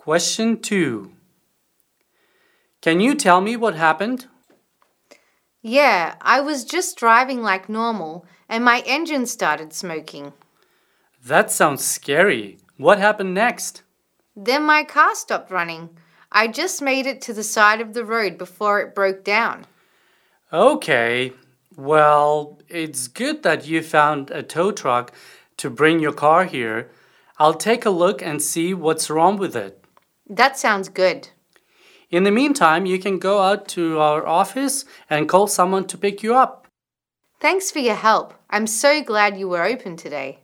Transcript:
Question 2. Can you tell me what happened? Yeah, I was just driving like normal and my engine started smoking. That sounds scary. What happened next? Then my car stopped running. I just made it to the side of the road before it broke down. Okay, well, it's good that you found a tow truck to bring your car here. I'll take a look and see what's wrong with it. That sounds good. In the meantime, you can go out to our office and call someone to pick you up. Thanks for your help. I'm so glad you were open today.